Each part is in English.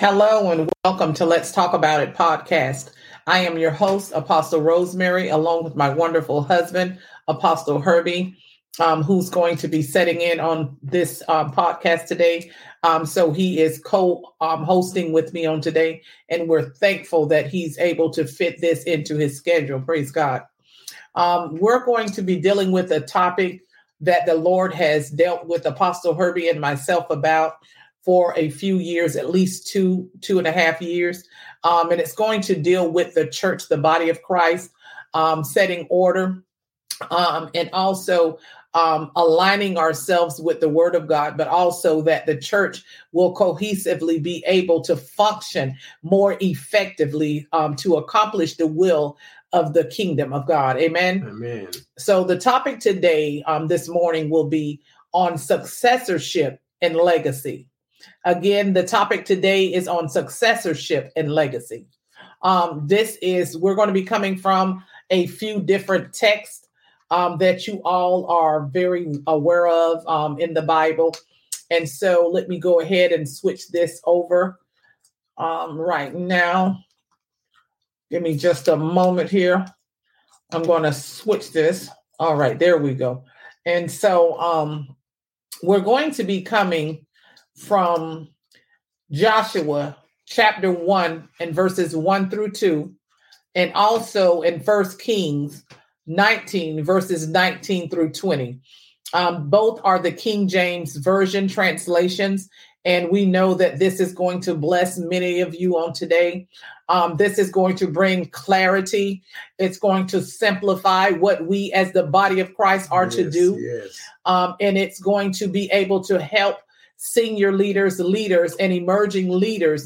Hello and welcome to Let's Talk About It podcast. I am your host, Apostle Rosemary, along with my wonderful husband, Apostle Herbie, who's going to be setting in on this podcast today. So he is co-hosting with me on today, and we're thankful that he's able to fit this into his schedule. Praise God. We're going to be dealing with a topic that the Lord has dealt with Apostle Herbie and myself about for a few years, at least two and a half years. And it's going to deal with the church, the body of Christ, setting order, and also aligning ourselves with the word of God, but also that the church will cohesively be able to function more effectively to accomplish the will of the kingdom of God. Amen. Amen. So the topic today, this morning, will be on successorship and legacy. Again, the topic today is on successorship and legacy. We're going to be coming from a few different texts that you all are very aware of in the Bible. And so let me go ahead and switch this over right now. Give me just a moment here. I'm going to switch this. All right, there we go. And so we're going to be coming from Joshua chapter 1 and verses 1 through 2, and also in 1 Kings 19 verses 19 through 20. Both are the King James Version translations, and we know that this is going to bless many of you on today. This is going to bring clarity. It's going to simplify what we as the body of Christ are to do. Yes. And it's going to be able to help senior leaders, and emerging leaders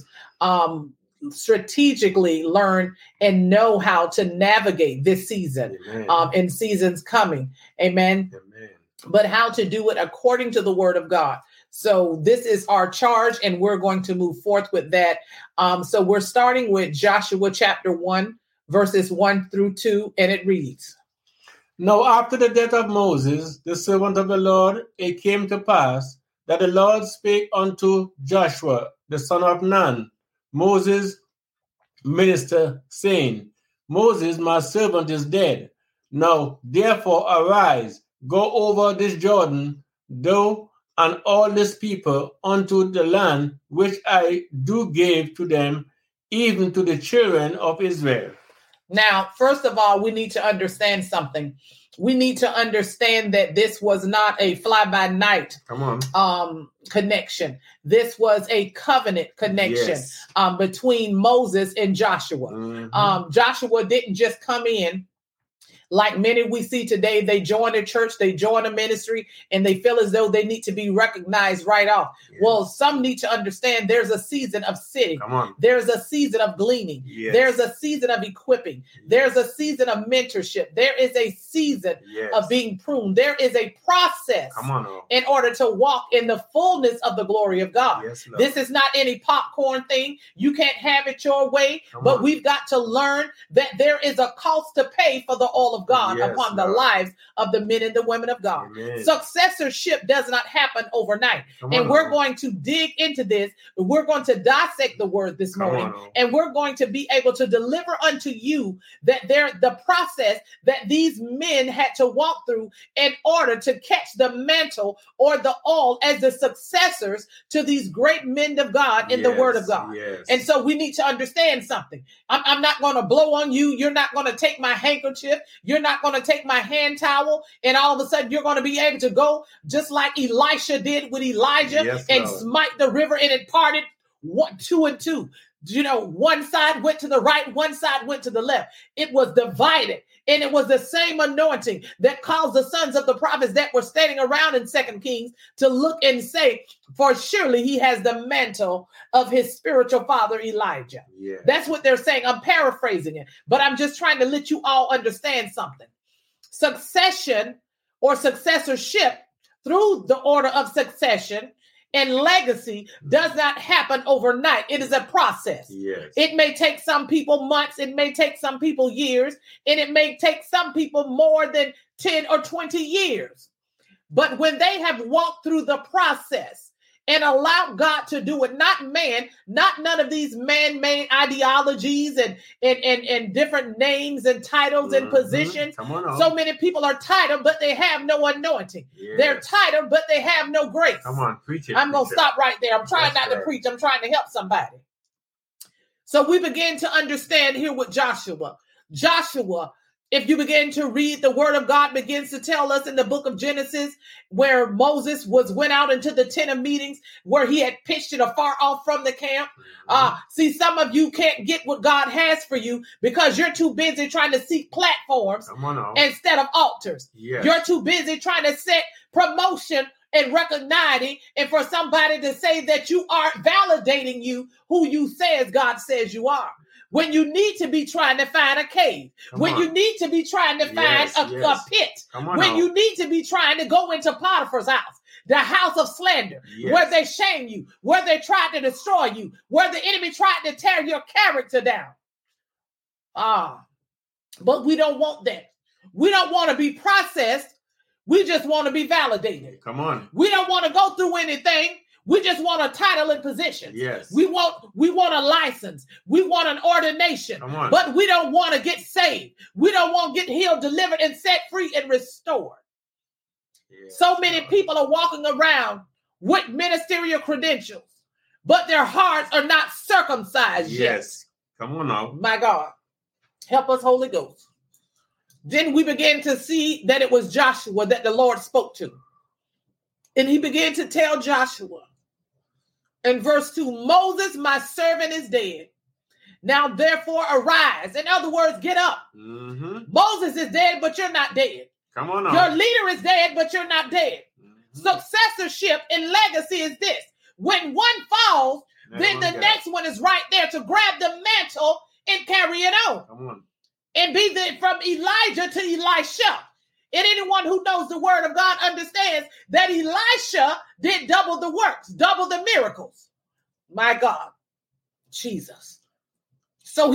strategically learn and know how to navigate this season and seasons coming. Amen. Amen. But how to do it according to the word of God. So this is our charge, and we're going to move forth with that. So we're starting with Joshua chapter 1, verses 1 through 2, and it reads. Now after the death of Moses, the servant of the Lord, it came to pass that the Lord spake unto Joshua, the son of Nun, Moses' minister, saying, Moses, my servant, is dead. Now therefore arise, go over this Jordan, thou and all this people, unto the land which I do give to them, even to the children of Israel. Now, first of all, we need to understand something. We need to understand that this was not a fly-by-night connection. This was a covenant connection between Moses and Joshua. Mm-hmm. Joshua didn't just come in like many we see today. They join a church, they join a ministry, and they feel as though they need to be recognized right off. Yes. Well, some need to understand there's a season of sitting. There's a season of gleaning. Yes. There's a season of equipping. Yes. There's a season of mentorship. There is a season of being pruned. There is a process in order to walk in the fullness of the glory of God. Yes, this is not any popcorn thing. You can't have it your way, but we've got to learn that there is a cost to pay for the all of God upon the lives of the men and the women of God. Amen. Successorship does not happen overnight. And we're going to dig into this. We're going to dissect the word this morning, and we're going to be able to deliver unto you that the process that these men had to walk through in order to catch the mantle or the all as the successors to these great men of God in the word of God. Yes. And so we need to understand something. I'm not going to blow on you. You're not going to take my handkerchief. You're not going to take my hand towel, and all of a sudden you're going to be able to go just like Elisha did with Elijah and smite the river, and it parted 2 and 2. You know, one side went to the right, one side went to the left. It was divided. And it was the same anointing that caused the sons of the prophets that were standing around in 2 Kings to look and say, for surely he has the mantle of his spiritual father, Elijah. Yeah. That's what they're saying. I'm paraphrasing it, but I'm just trying to let you all understand something. Succession or successorship through the order of succession and legacy does not happen overnight. It is a process. Yes. It may take some people months. It may take some people years. And it may take some people more than 10 or 20 years. But when they have walked through the process and allow God to do it, not man, not none of these man-made ideologies and different names and titles and positions. So many people are titled, but they have no anointing. Yes. They're titled, but they have no grace. Come on, preach it. I'm going to stop right there. I'm trying not to preach. I'm trying to help somebody. So we begin to understand here with Joshua. Joshua, if you begin to read, the word of God begins to tell us in the book of Genesis, where Moses went out into the tent of meetings, where he had pitched it afar off from the camp. See, some of you can't get what God has for you because you're too busy trying to seek platforms instead of altars. Yes. You're too busy trying to set promotion and recognizing, and for somebody to say that you are validating you, who you says God says you are. When you need to be trying to find a cave, you need to be trying to find a pit, you need to be trying to go into Potiphar's house, the house of slander, where they shame you, where they tried to destroy you, where the enemy tried to tear your character down. But we don't want that. We don't want to be processed. We just want to be validated. Come on. We don't want to go through anything. We just want a title and position. Yes. We want a license. We want an ordination. But we don't want to get saved. We don't want to get healed, delivered, and set free and restored. Yes, so many people are walking around with ministerial credentials, but their hearts are not circumcised yet. Yes. Come on now. My God. Help us, Holy Ghost. Then we began to see that it was Joshua that the Lord spoke to. And he began to tell Joshua in verse 2, Moses, my servant, is dead. Now, therefore, arise. In other words, get up. Moses is dead, but you're not dead. Come on now. Your leader is dead, but you're not dead. Successorship and legacy is this. When one falls, then the next one is right there to grab the mantle and carry it on. Come on. And be from Elijah to Elisha. And anyone who knows the word of God understands that Elisha did double the works, double the miracles. My God, Jesus. So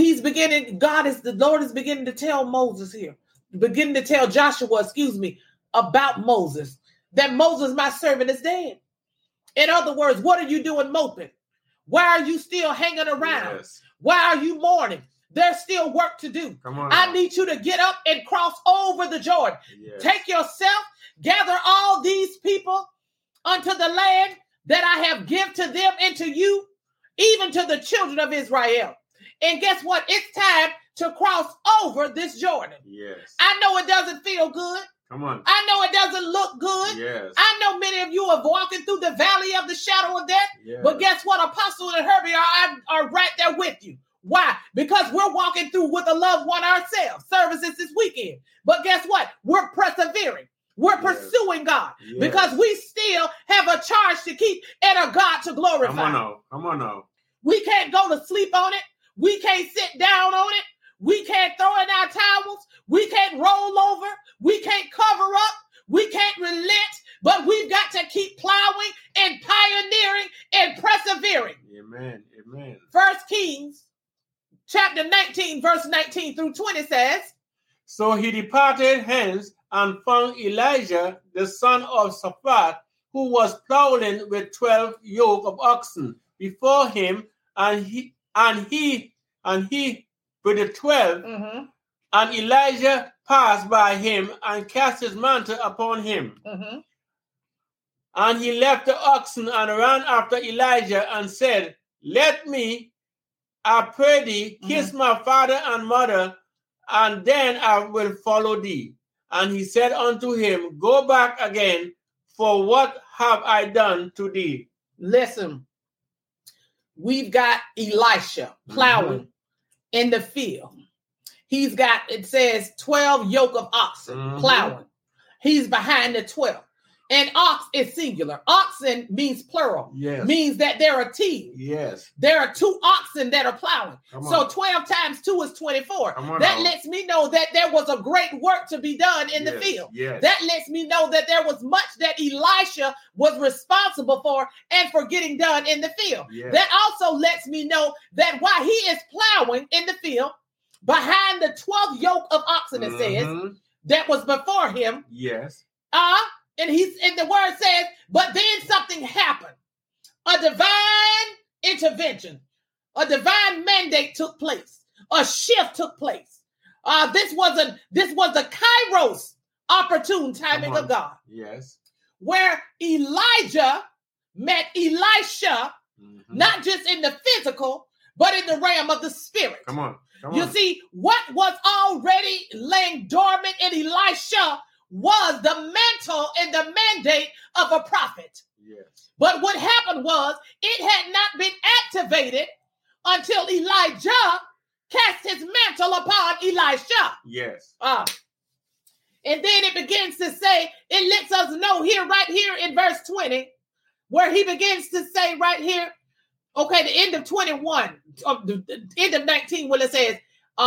the Lord is beginning to tell Moses here, beginning to tell Joshua, about Moses, that Moses, my servant, is dead. In other words, what are you doing moping? Why are you still hanging around? Yes. Why are you mourning? There's still work to do. I need you to get up and cross over the Jordan. Yes. Take yourself, gather all these people unto the land that I have given to them and to you, even to the children of Israel. And guess what? It's time to cross over this Jordan. Yes. I know it doesn't feel good. Come on. I know it doesn't look good. Yes. I know many of you are walking through the valley of the shadow of death. Yes. But guess what? Apostle and Herbie are right there with you. Why? Because we're walking through with a loved one ourselves. Services this weekend. But guess what? We're persevering. We're pursuing God because we still have a charge to keep and a God to glorify. Come on now. We can't go to sleep on it. We can't sit down on it. We can't throw in our towels. We can't roll over. We can't cover up. We can't relent. But we've got to keep plowing and pioneering and persevering. Amen. 1 Kings chapter 19, verse 19 through 20 says, So he departed hence and found Elijah, the son of Shaphat, who was plowing with 12 yoke of oxen before him, and he with the 12. Mm-hmm. And Elijah passed by him and cast his mantle upon him. Mm-hmm. And he left the oxen and ran after Elijah and said, Let me, I pray thee, kiss my father and mother, and then I will follow thee. And he said unto him, Go back again, for what have I done to thee? Listen, we've got Elisha plowing in the field. He's got, it says, 12 yoke of oxen plowing. He's behind the 12. And ox is singular. Oxen means plural. Yes. Means that there are teams. Yes. There are 2 oxen that are plowing. So 12 times 2 is 24. That lets me know that there was a great work to be done in the field. Yes. That lets me know that there was much that Elisha was responsible for and for getting done in the field. Yes. That also lets me know that while he is plowing in the field, behind the 12 yoke of oxen, it says, that was before him. Yes. And the word says, but then something happened. a divine intervention, a divine mandate took place, a shift took place. This was the Kairos opportune timing of God. Yes. Where Elijah met Elisha, not just in the physical, but in the realm of the spirit. Come on. You see, what was already laying dormant in Elisha was the mantle and the mandate of a prophet. Yes. But what happened was it had not been activated until Elijah cast his mantle upon Elisha. Yes. And then it begins to say, it lets us know here, right here in verse 20, where he begins to say right here, okay, the end of 21, the end of 19, where it says,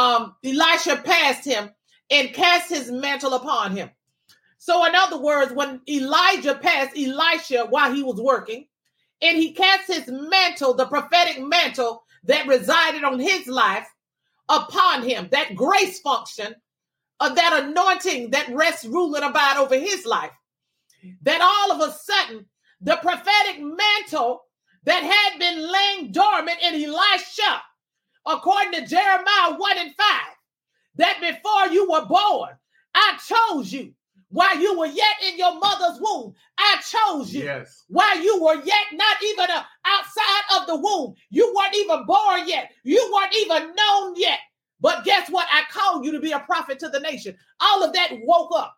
Elisha passed him and cast his mantle upon him. So in other words, when Elijah passed Elisha while he was working, and he cast his mantle, the prophetic mantle that resided on his life, upon him, that grace function of that anointing that rests, rule, and abide over his life, that all of a sudden, the prophetic mantle that had been laying dormant in Elisha, according to Jeremiah 1 and 5, that before you were born, I chose you. While you were yet in your mother's womb, I chose you. Yes. While you were yet not even outside of the womb, you weren't even born yet. You weren't even known yet. But guess what? I called you to be a prophet to the nation. All of that woke up.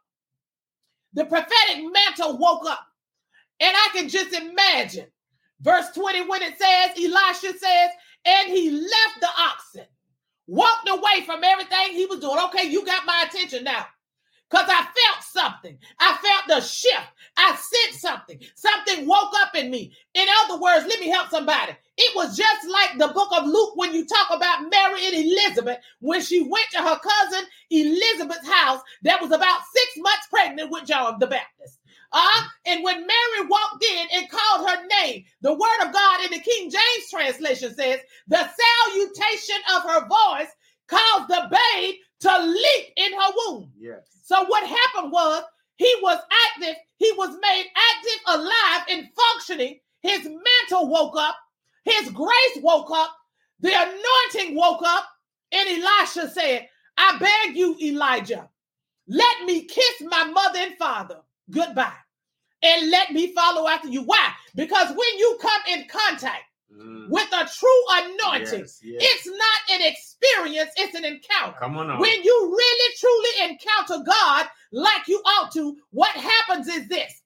The prophetic mantle woke up. And I can just imagine verse 20 when it says, Elisha says, and he left the oxen, walked away from everything he was doing. Okay, you got my attention now. Because I felt something. I felt the shift. I sensed something. Something woke up in me. In other words, let me help somebody. It was just like the book of Luke when you talk about Mary and Elizabeth when she went to her cousin Elizabeth's house that was about 6 months pregnant with John the Baptist. And when Mary walked in and called her name, the word of God in the King James translation says, the salutation of her voice caused the babe to leap in her womb. Yes. So what happened was he was active. He was made active, alive, and functioning. His mantle woke up. His grace woke up. The anointing woke up. And Elisha said, I beg you, Elijah, let me kiss my mother and father goodbye. And let me follow after you. Why? Because when you come in contact with a true anointing, it's not an experience, it's an encounter. Come on now. When you really, truly encounter God like you ought to, what happens is this,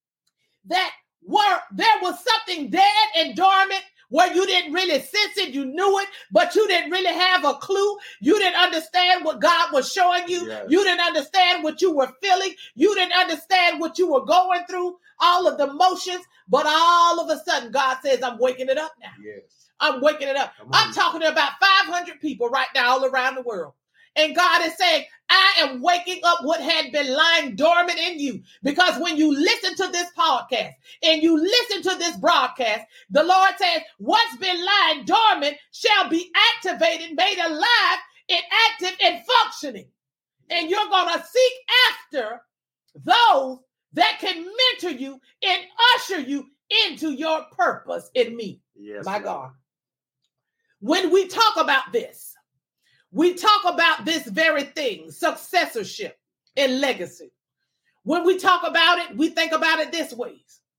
that there was something dead and dormant where you didn't really sense it, you knew it, but you didn't really have a clue. You didn't understand what God was showing you. Yes. You didn't understand what you were feeling. You didn't understand what you were going through, all of the motions. But all of a sudden, God says, I'm waking it up now. Yes. I'm waking it up. I'm talking to about 500 people right now all around the world. And God is saying, I am waking up what had been lying dormant in you. Because when you listen to this podcast and you listen to this broadcast, the Lord says, what's been lying dormant shall be activated, made alive, and active and functioning. And you're going to seek after those that can mentor you and usher you into your purpose in me. Yes, my Lord. God. When we talk about this, we talk about this very thing, successorship and legacy. When we talk about it, we think about it this way.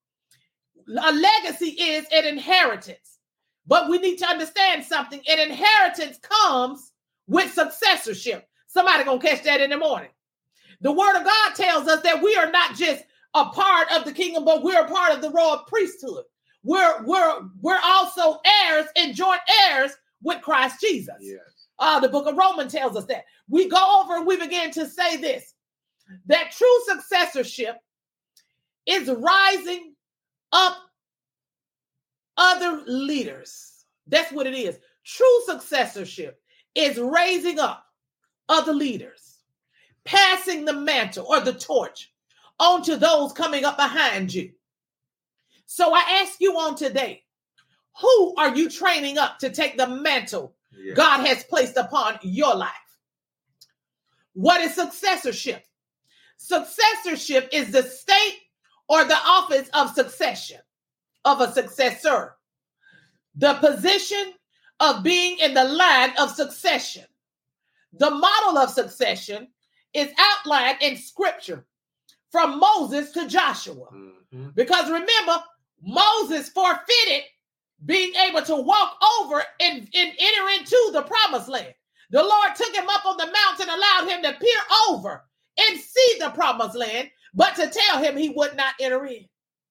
A legacy is an inheritance, but we need to understand something. An inheritance comes with successorship. Somebody gonna catch that in the morning. The word of God tells us that we are not just a part of the kingdom, but we're a part of the royal priesthood. We're also heirs and joint heirs with Christ Jesus. Yes. The book of Romans tells us that. We go over and we begin to say this, that true successorship is rising up other leaders. That's what it is. True successorship is raising up other leaders, passing the mantle or the torch onto those coming up behind you. So I ask you on today, who are you training up to take the mantle God has placed upon your life? What is successorship? Successorship is the state or the office of succession. of a successor. The position of being in the line of succession. The model of succession is outlined in scripture from Moses to Joshua. Mm-hmm. Because remember, Moses forfeited being able to walk over and enter into the promised land. The Lord took him up on the mountain, allowed him to peer over and see the promised land, but to tell him he would not enter in.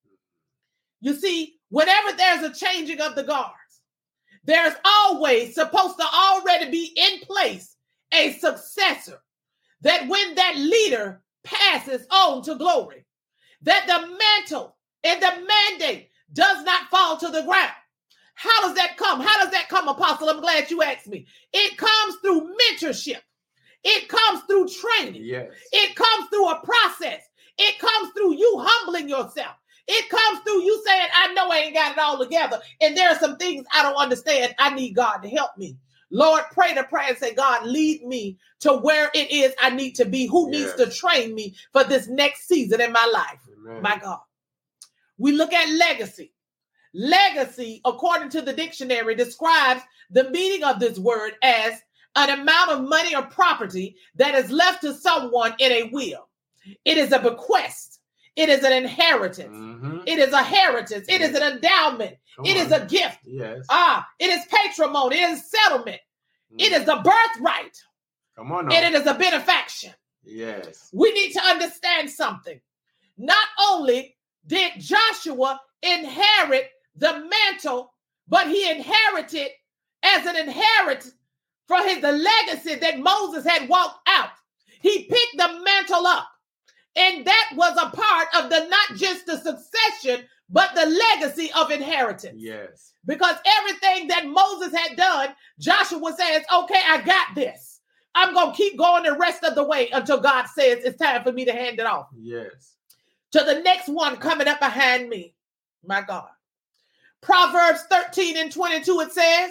You see, whenever there's a changing of the guards, there's always supposed to already be in place a successor, that when that leader passes on to glory, that the mantle and the mandate does not fall to the ground. How does that come? How does that come, Apostle? I'm glad you asked me. It comes through mentorship. It comes through training. Yes. It comes through a process. It comes through you humbling yourself. It comes through you saying, I know I ain't got it all together, and there are some things I don't understand. I need God to help me. Lord, pray the prayer and say, God, lead me to where it is I need to be. Who needs to train me for this next season in my life? Amen. My God. We look at legacy. Legacy, according to the dictionary, describes the meaning of this word as an amount of money or property that is left to someone in a will. It is a bequest. It is an inheritance. Mm-hmm. It is a heritage. It is an endowment. It is a gift. Yes. It is patrimony. It is settlement. Mm. It is a birthright. Come on now. And it is a benefaction. Yes. We need to understand something. Not only did Joshua inherit the mantle, but he inherited as an inheritance for the legacy that Moses had walked out. He picked the mantle up. And that was a part of the, not just the succession, but the legacy of inheritance. Yes. Because everything that Moses had done, Joshua says, okay, I got this. I'm going to keep going the rest of the way until God says it's time for me to hand it off. Yes. To the next one coming up behind me. My God. Proverbs 13 and 22, it says,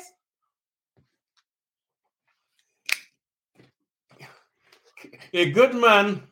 a good man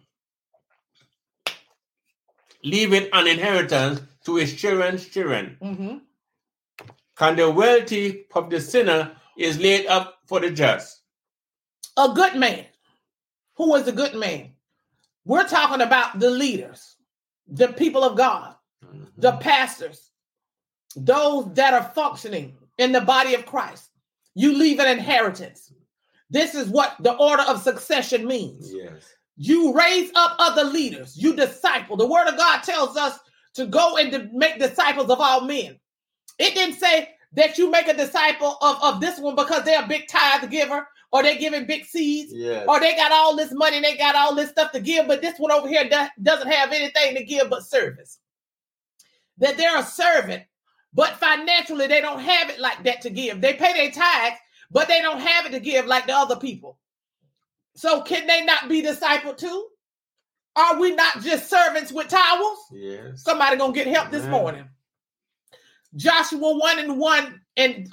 leaveth an inheritance to his children's children. Mm-hmm. And the wealthy of the sinner is laid up for the just. A good man. Who is a good man? We're talking about the leaders, the people of God, mm-hmm. the pastors, those that are functioning in the body of Christ. You leave an inheritance. This is what the order of succession means. Yes. You raise up other leaders. You disciple. The word of God tells us to go and to make disciples of all men. It didn't say that you make a disciple of this one because they're a big tithe giver or they're giving big seeds or they got all this money and they got all this stuff to give, but this one over here doesn't have anything to give but service. That they're a servant, but financially they don't have it like that to give. They pay their tithes, but they don't have it to give like the other people. So can they not be discipled too? Are we not just servants with towels? Yes. Somebody gonna get help this morning. Joshua 1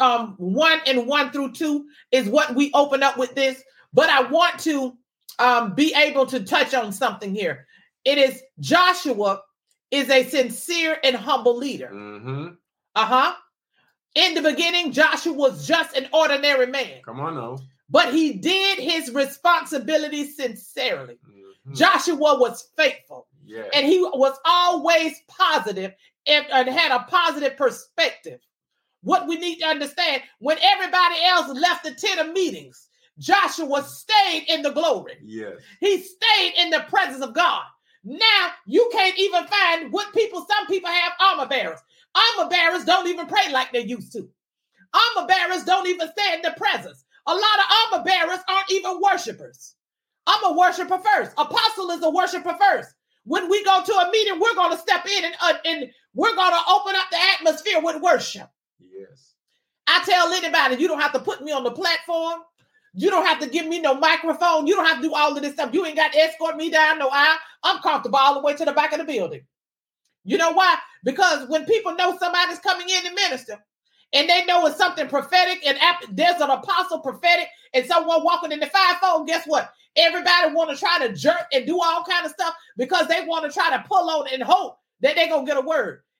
and 1 through 2 is what we open up with this. But I want to be able to touch on something here. It is Joshua is a sincere and humble leader. Mm-hmm. In the beginning, Joshua was just an ordinary man. Come on now. But he did his responsibilities sincerely. Mm-hmm. Joshua was faithful. Yes. And he was always positive and had a positive perspective. What we need to understand, when everybody else left the tent of meetings, Joshua stayed in the glory. Yes. He stayed in the presence of God. Now, you can't even find some people have armor bearers. Armor bearers don't even pray like they used to. Armor bearers don't even stay in the presence. A lot of armor bearers aren't even worshipers. I'm a worshiper first. Apostle is a worshiper first. When we go to a meeting, we're going to step in and we're going to open up the atmosphere with worship. Yes. I tell anybody, you don't have to put me on the platform. You don't have to give me no microphone. You don't have to do all of this stuff. You ain't got to escort me down no aisle. I'm comfortable all the way to the back of the building. You know why? Because when people know somebody's coming in to minister, and they know it's something prophetic, and there's an apostle prophetic, and someone walking in the fivefold, guess what? Everybody want to try to jerk and do all kind of stuff because they want to try to pull on and hope that they're going to get a word.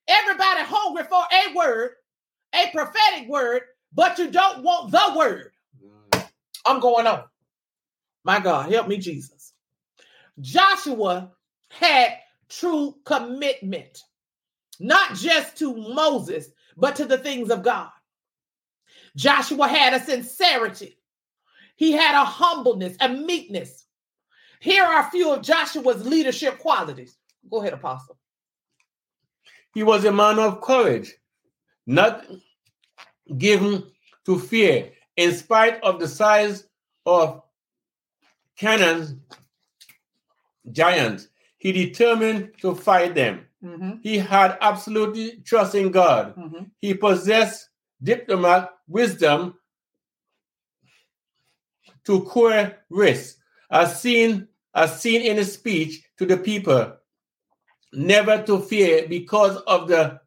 Everybody hungry for a word, a prophetic word, but you don't want the word. I'm going on. My God, help me, Jesus. Joshua had true commitment, not just to Moses, but to the things of God. Joshua had a sincerity. He had a humbleness, a meekness. Here are a few of Joshua's leadership qualities. Go ahead, Apostle. He was a man of courage, not given to fear. In spite of the size of Canaan's giants, he determined to fight them. He had absolutely trust in God. He possessed diplomatic wisdom to cover risk, as seen in his speech to the people, never to fear because of the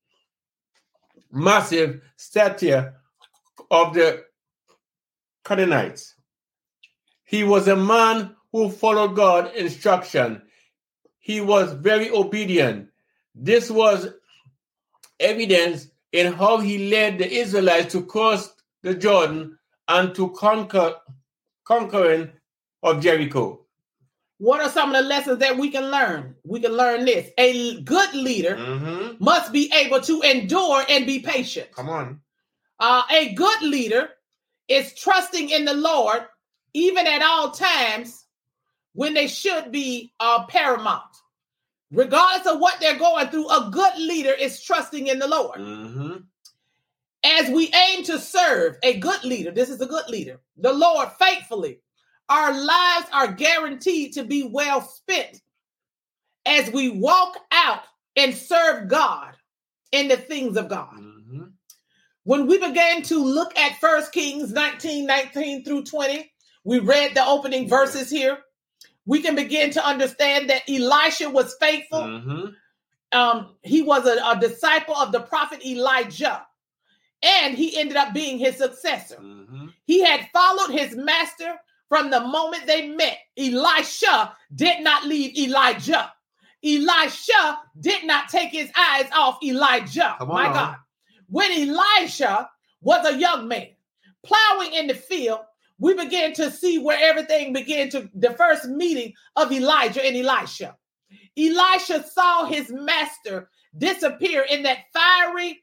massive stature of the Canaanites. He was a man who followed God's instruction. He was very obedient. This was evidence in how he led the Israelites to cross the Jordan and to conquering of Jericho. What are some of the lessons that we can learn? We can learn this. A good leader must be able to endure and be patient. Come on. A good leader is trusting in the Lord, even at all times when they should be paramount. Regardless of what they're going through, a good leader is trusting in the Lord. As we aim to serve a good leader, this is a good leader, the Lord faithfully, our lives are guaranteed to be well spent as we walk out and serve God in the things of God. When we began to look at 1 Kings 19 through 20, we read the opening verses here. We can begin to understand that Elisha was faithful. He was a disciple of the prophet Elijah, and he ended up being his successor. He had followed his master from the moment they met. Elisha did not leave Elijah. Elisha did not take his eyes off Elijah. My God. When Elisha was a young man plowing in the field, we began to see where everything began to, the first meeting of Elijah and Elisha. Elisha saw his master disappear in that fiery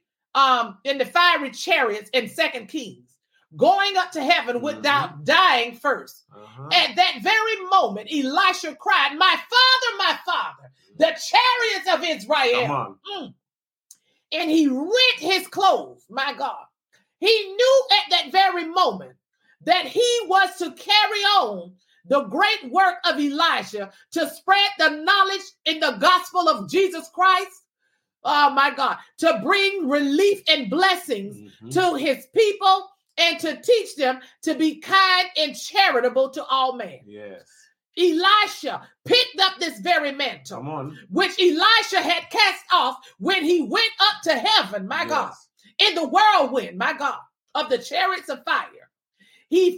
chariots in 2 Kings, going up to heaven without dying first. At that very moment, Elisha cried, my father, the chariots of Israel. And he rent his clothes, my God. He knew at that very moment that he was to carry on the great work of Elijah to spread the knowledge in the gospel of Jesus Christ. Oh my God, to bring relief and blessings to his people and to teach them to be kind and charitable to all men. Elisha picked up this very mantle, which Elisha had cast off when he went up to heaven, my God, in the whirlwind, my God, of the chariots of fire. He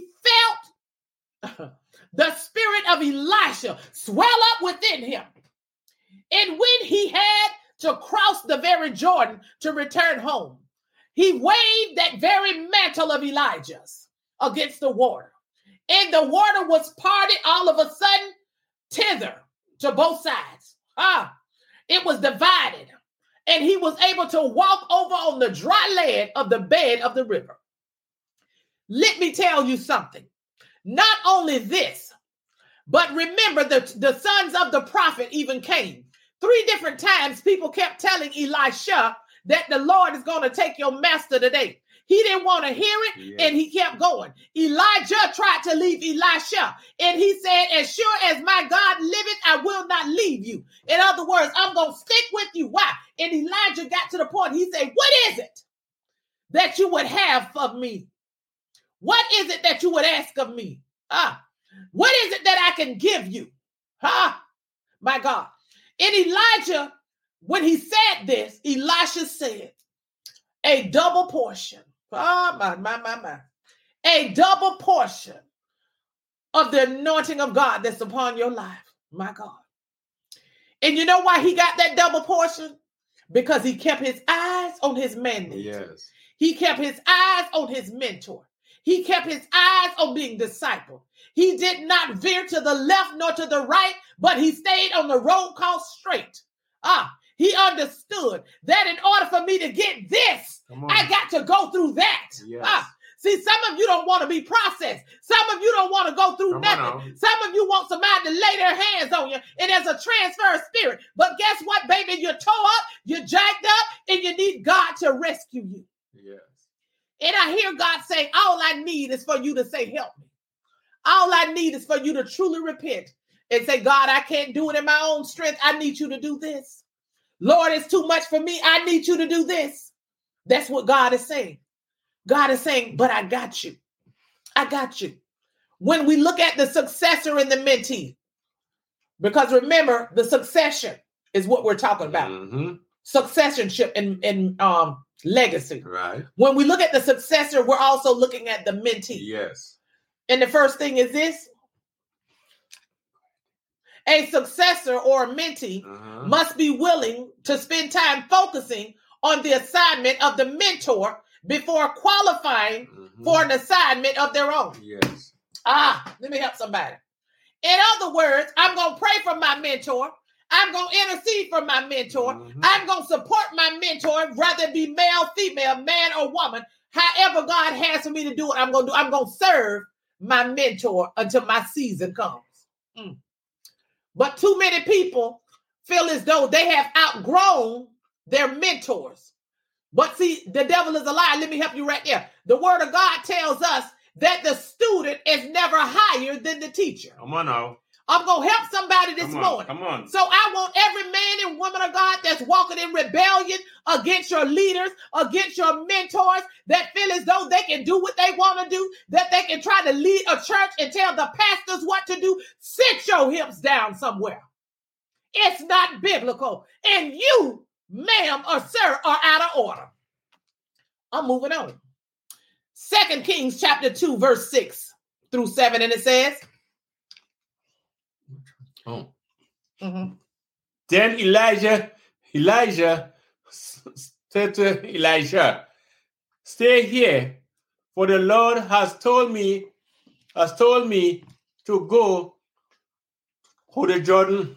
felt the spirit of Elisha swell up within him. And when he had to cross the very Jordan to return home, he waved that very mantle of Elijah's against the water. And the water was parted all of a sudden, thither to both sides. It was divided. And he was able to walk over on the dry land of the bed of the river. Let me tell you something. Not only this, but remember the sons of the prophet even came. 3 different times people kept telling Elisha that the Lord is going to take your master today. He didn't want to hear it, and he kept going. Elijah tried to leave Elisha, and he said, as sure as my God liveth, I will not leave you. In other words, I'm going to stick with you. Why? And Elijah got to the point, he said, what is it that you would have of me? What is it that you would ask of me? What is it that I can give you? My God. And Elijah, when he said this, Elisha said, a double portion. My. A double portion of the anointing of God that's upon your life. My God. And you know why he got that double portion? because he kept his eyes on his mandate. Yes. He kept his eyes on his mentor. He kept his eyes on being discipled. He did not veer to the left nor to the right, but he stayed on the road called straight. He understood that in order for me to get this, I got to go through that. Yes. See, some of you don't want to be processed. Some of you don't want to go through nothing. Some of you want somebody to lay their hands on you, and there's a transfer spirit. But guess what, baby? You're tore up, you're jacked up, and you need God to rescue you. Yes. And I hear God saying, all I need is for you to say, help me. All I need is for you to truly repent and say, God, I can't do it in my own strength. I need you to do this. Lord, it's too much for me. I need you to do this. That's what God is saying. God is saying, but I got you. I got you. When we look at the successor and the mentee, because remember, the succession is what we're talking about. Mm-hmm. Successionship and legacy. Right. When we look at the successor, we're also looking at the mentee. Yes. And the first thing is this. A successor or a mentee must be willing to spend time focusing on the assignment of the mentor before qualifying for an assignment of their own. Yes. Let me help somebody. In other words, I'm going to pray for my mentor. I'm going to intercede for my mentor. I'm going to support my mentor, whether it be male, female, man, or woman. However God has for me to do it, I'm going to do. I'm going to serve my mentor until my season comes. But too many people feel as though they have outgrown their mentors. But see, the devil is a liar. Let me help you right there. The word of God tells us that the student is never higher than the teacher. Come on now. I'm going to help somebody this morning. Come on. So I want every man and woman of God that's walking in rebellion against your leaders, against your mentors, that feel as though they can do what they want to do, that they can try to lead a church and tell the pastors what to do. Sit your hips down somewhere. It's not biblical. And you, ma'am or sir, are out of order. I'm moving on. 2 Kings chapter 2, verse 6 through 7, and it says, Then Elijah said to Elisha, stay here, for the Lord has told me to go to the Jordan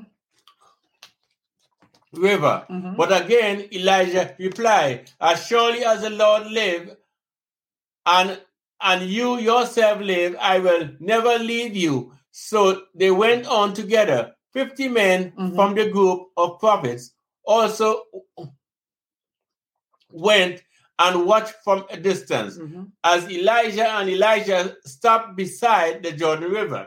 River. But again, Elijah replied, as surely as the Lord live, and you yourself live, I will never leave you. So they went on together. 50 men from the group of prophets also went and watched from a distance as Elijah and Elisha stopped beside the Jordan River.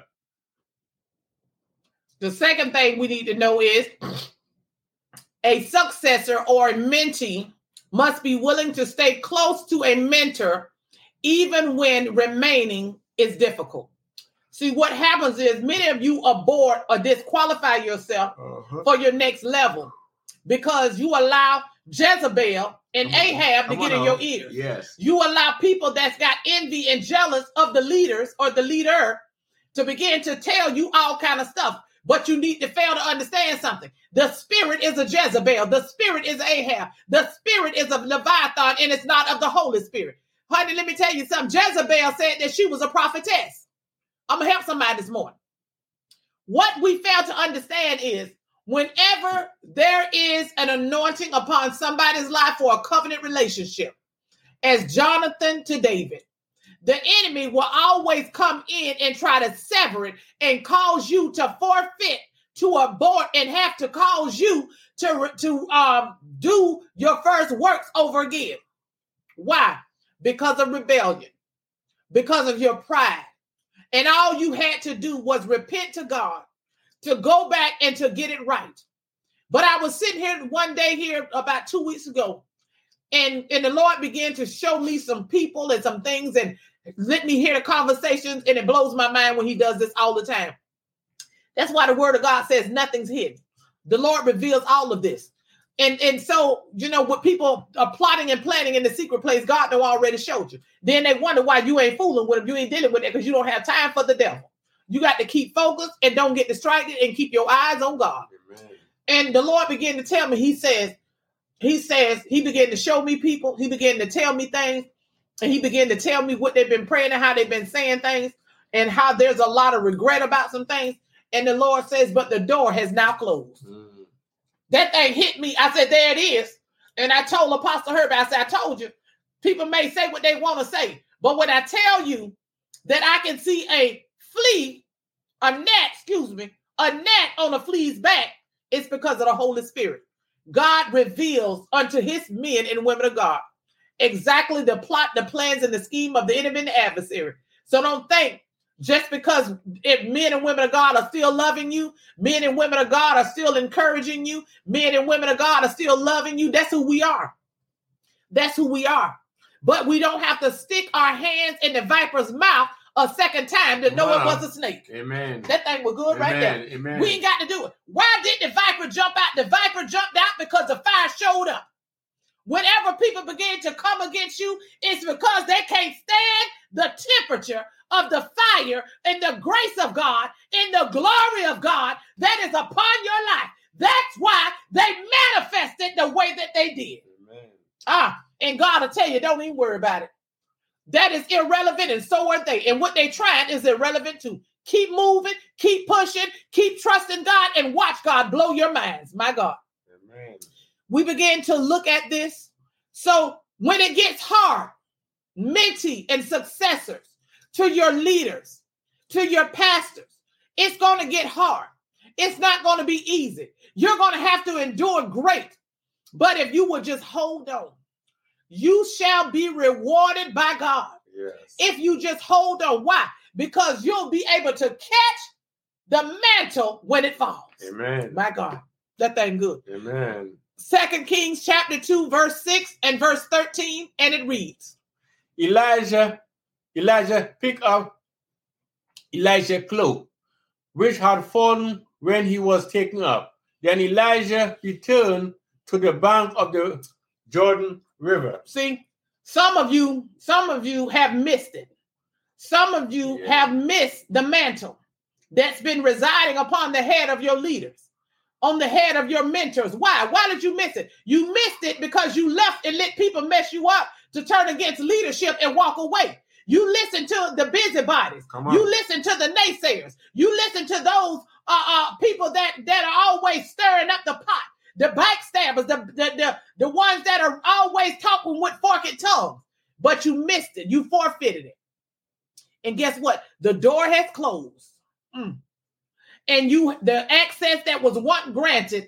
The second thing we need to know is a successor or a mentee must be willing to stay close to a mentor even when remaining is difficult. See, what happens is many of you abort or disqualify yourself for your next level because you allow Jezebel and Ahab to get in your ears. Yes. You allow people that's got envy and jealous of the leaders or the leader to begin to tell you all kind of stuff. But you need to fail to understand something. The spirit is a Jezebel. The spirit is Ahab. The spirit is of Leviathan, and it's not of the Holy Spirit. Honey, let me tell you something. Jezebel said that she was a prophetess. I'm going to help somebody this morning. What we fail to understand is whenever there is an anointing upon somebody's life for a covenant relationship, as Jonathan to David, the enemy will always come in and try to sever it and cause you to forfeit, to abort, and have to cause you to do your first works over again. Why? Because of rebellion, because of your pride. And all you had to do was repent to God, to go back and to get it right. But I was sitting here one day here about 2 weeks ago, and the Lord began to show me some people and some things and let me hear the conversations, and it blows my mind when he does this all the time. That's why the word of God says nothing's hidden. The Lord reveals all of this. And so, you know, what people are plotting and planning in the secret place, God done already showed you. Then they wonder why you ain't fooling with them. You ain't dealing with it because you don't have time for the devil. You got to keep focused and don't get distracted and keep your eyes on God. Amen. And the Lord began to tell me, he says, he says he began to show me people. He began to tell me things. And he began to tell me what they've been praying and how they've been saying things and how there's a lot of regret about some things. And the Lord says, but the door has now closed. That thing hit me. I said, there it is. And I told Apostle Herbert, I said, I told you, people may say what they want to say. But when I tell you that I can see a net on a flea's back, it's because of the Holy Spirit. God reveals unto his men and women of God exactly the plot, the plans, and the scheme of the enemy and the adversary. So don't think just because if men and women of God are still loving you, men and women of God are still encouraging you, men and women of God are still loving you. That's who we are. That's who we are. But we don't have to stick our hands in the viper's mouth a second time to know it was a snake. Amen. That thing was good right there. Amen. We ain't got to do it. Why did the viper jump out? The viper jumped out because the fire showed up. Whenever people begin to come against you, it's because they can't stand the temperature of the fire and the grace of God and the glory of God that is upon your life. That's why they manifested the way that they did. Amen. And God will tell you, don't even worry about it. That is irrelevant, and so are they. And what they tried is irrelevant too. Keep moving, keep pushing, keep trusting God, and watch God blow your minds. My God. Amen. We begin to look at this. So when it gets hard, mentee and successors, to your leaders, to your pastors, it's going to get hard. It's not going to be easy. You're going to have to endure great. But if you will just hold on, you shall be rewarded by God. Yes. If you just hold on. Why? Because you'll be able to catch the mantle when it falls. Amen. My God, that thing good. Amen. 2 Kings chapter 2, verse 6 and verse 13, and it reads, Elijah picked up Elijah's cloak, which had fallen when he was taken up. Then Elijah returned to the bank of the Jordan River. See, some of you have missed it. Some of you have missed the mantle that's been residing upon the head of your leaders, on the head of your mentors. Why? Why did you miss it? You missed it because you left and let people mess you up to turn against leadership and walk away. You listen to the busybodies. You listen to the naysayers. You listen to those people that are always stirring up the pot. The backstabbers, the ones that are always talking with forked tongues. But you missed it. You forfeited it. And guess what? The door has closed. And the access that was once granted,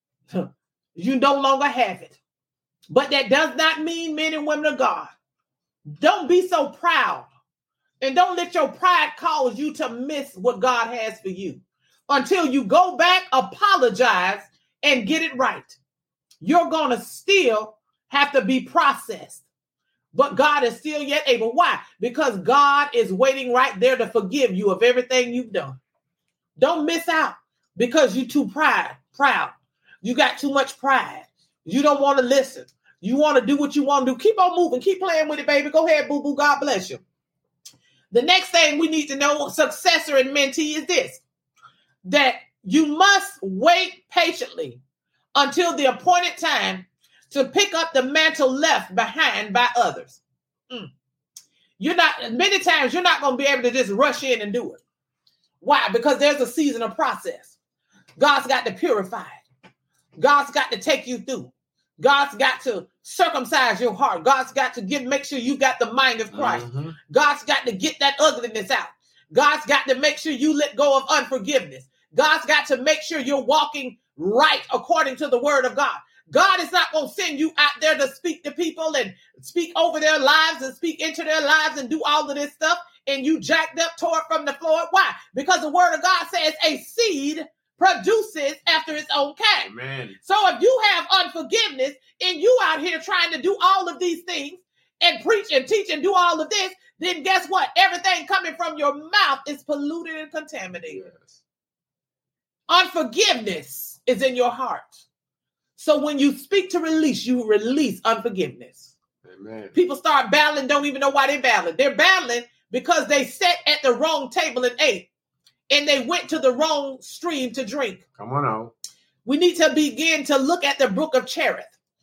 you no longer have it. But that does not mean, men and women of God, don't be so proud. And don't let your pride cause you to miss what God has for you. Until you go back, apologize, and get it right. You're going to still have to be processed. But God is still yet able. Why? Because God is waiting right there to forgive you of everything you've done. Don't miss out because you're too proud. You got too much pride. You don't want to listen. You want to do what you want to do. Keep on moving. Keep playing with it, baby. Go ahead, boo-boo. God bless you. The next thing we need to know, successor and mentee, is this. That you must wait patiently until the appointed time to pick up the mantle left behind by others. Many times you're not going to be able to just rush in and do it. Why? Because there's a season of process. God's got to purify it. God's got to take you through. God's got to circumcise your heart. God's got to make sure you got the mind of Christ. Mm-hmm. God's got to get that ugliness out. God's got to make sure you let go of unforgiveness. God's got to make sure you're walking right according to the word of God. God is not going to send you out there to speak to people and speak over their lives and speak into their lives and do all of this stuff. And you jacked up, tore it from the floor. Why? Because the word of God says a seed produces after its own kind. Amen. So if you have unforgiveness and you out here trying to do all of these things and preach and teach and do all of this, then guess what? Everything coming from your mouth is polluted and contaminated. Yes. Unforgiveness is in your heart. So when you speak to release, you release unforgiveness. Amen. People start battling, don't even know why they're battling. They're battling because they sat at the wrong table and ate. And they went to the wrong stream to drink. Come on now. We need to begin to look at the brook of Cherith.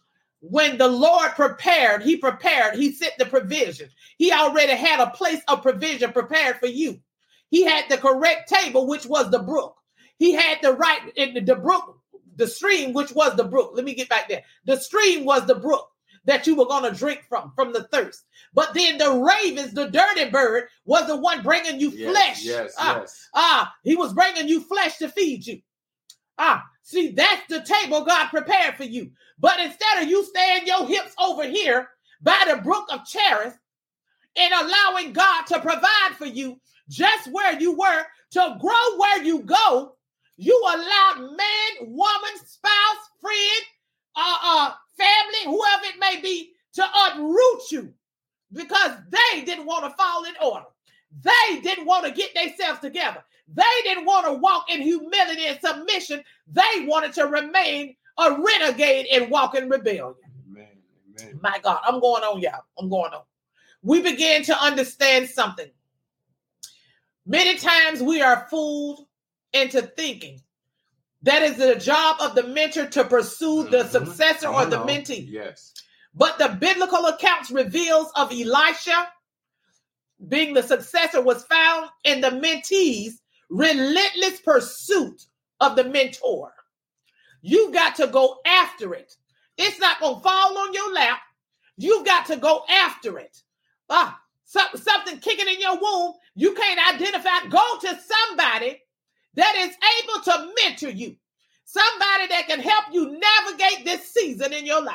when the Lord prepared, he sent the provision. He already had a place of provision prepared for you. He had the correct table, which was the brook. He had the right, the brook, the stream, which was the brook. Let me get back there. The stream was the brook that you were going to drink from the thirst. But then the ravens, the dirty bird, was the one bringing you flesh. Yes. He was bringing you flesh to feed you. See, that's the table God prepared for you. But instead of you staying your hips over here by the brook of Cherith and allowing God to provide for you just where you were, to grow where you go, you allowed man, woman, spouse, friend, family, whoever it may be, to uproot you because they didn't want to fall in order. They didn't want to get themselves together. They didn't want to walk in humility and submission. They wanted to remain a renegade and walk in rebellion. Amen. My God, I'm going on, y'all. I'm going on. We begin to understand something. Many times we are fooled into thinking that is the job of the mentor to pursue the successor or the mentee. Yes. But the biblical accounts reveals of Elisha being the successor was found in the mentee's relentless pursuit of the mentor. You've got to go after it. It's not going to fall on your lap. You've got to go after it. Something kicking in your womb, you can't identify. Go to somebody that is able to mentor you. Somebody that can help you navigate this season in your life.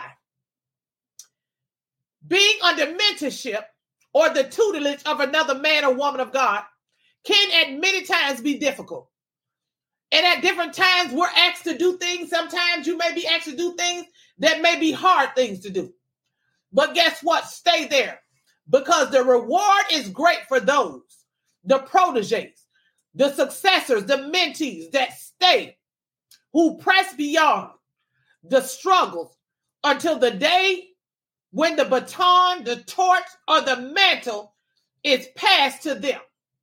Being under mentorship or the tutelage of another man or woman of God can at many times be difficult. And at different times, we're asked to do things. Sometimes you may be asked to do things that may be hard things to do. But guess what? Stay there. Because the reward is great for those, the proteges, the successors, the mentees that stay, who press beyond the struggles until the day when the baton, the torch, or the mantle is passed to them.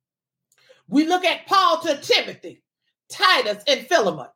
We look at Paul to Timothy, Titus, and Philemon.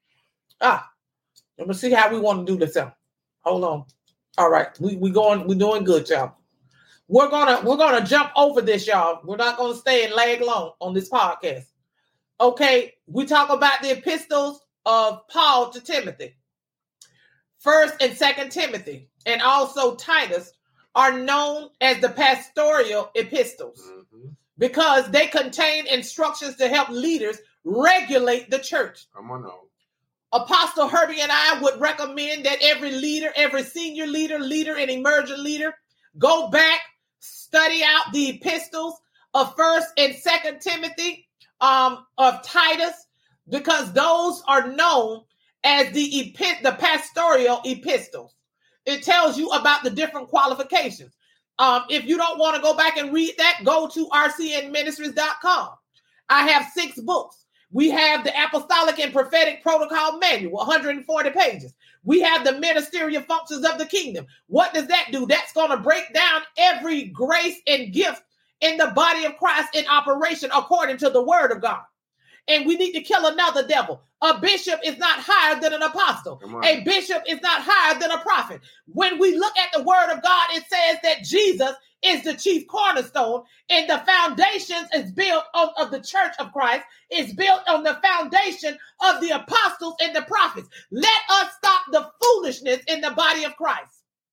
Let me see how we want to do this out. Hold on. All right, we're doing good, y'all. We're gonna jump over this, y'all. We're not gonna stay and lag long on this podcast. Okay, we talk about the epistles of Paul to Timothy. 1st and 2nd Timothy, and also Titus, are known as the pastoral epistles because they contain instructions to help leaders regulate the church. Come on now. Apostle Herbie and I would recommend that every leader, every senior leader, and emerging leader, go back, study out the epistles of 1st and 2nd Timothy, of Titus, because those are known as the pastoral epistles. It tells you about the different qualifications. If you don't want to go back and read that, go to rcnministries.com. I have 6 books. We have the Apostolic and Prophetic Protocol Manual, 140 pages. We have the Ministerial Functions of the Kingdom. What does that do? That's going to break down every grace and gift in the body of Christ in operation according to the word of God. And we need to kill another devil. A bishop is not higher than an apostle. A bishop is not higher than a prophet. When we look at the word of God, it says that Jesus is the chief cornerstone, and the foundations is built of the church of Christ is built on the foundation of the apostles and the prophets. Let us stop the foolishness in the body of Christ.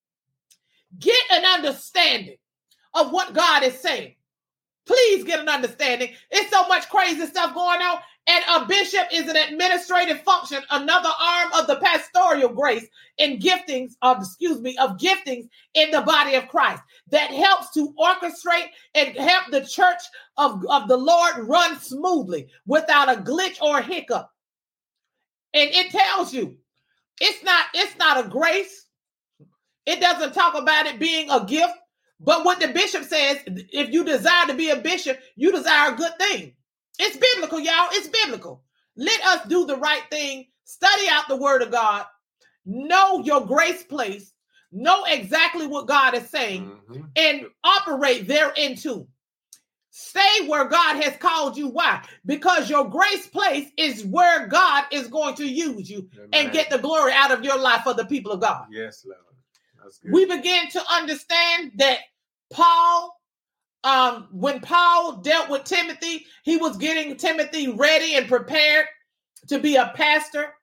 Get an understanding of what God is saying. Please get an understanding. It's so much crazy stuff going on. And a bishop is an administrative function, another arm of the pastoral grace and giftings of giftings in the body of Christ that helps to orchestrate and help the church of the Lord run smoothly without a glitch or a hiccup. And it tells you it's not a grace. It doesn't talk about it being a gift. But what the bishop says, if you desire to be a bishop, you desire a good thing. It's biblical, y'all. It's biblical. Let us do the right thing. Study out the word of God. Know your grace place. Know exactly what God is saying and operate thereinto. Stay where God has called you. Why? Because your grace place is where God is going to use you and get the glory out of your life for the people of God. Yes, Lord. We begin to understand that Paul, when Paul dealt with Timothy, he was getting Timothy ready and prepared to be a pastor.